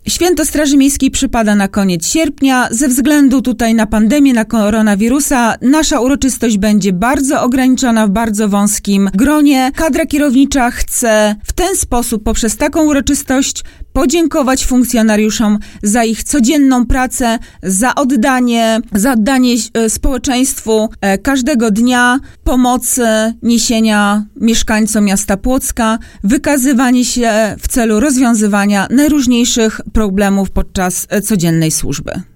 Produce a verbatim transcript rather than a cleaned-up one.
Święto Straży Miejskiej przypada na koniec sierpnia. Ze względu tutaj na pandemię, na koronawirusa, nasza uroczystość będzie bardzo ograniczona, w bardzo wąskim gronie. Kadra kierownicza chce w ten sposób, poprzez taką uroczystość, podziękować funkcjonariuszom za ich codzienną pracę, za oddanie, za oddanie społeczeństwu każdego dnia pomocy, niesienia mieszkańcom miasta Płocka, wykazywanie się w celu rozwiązywania najróżniejszych problemów podczas codziennej służby.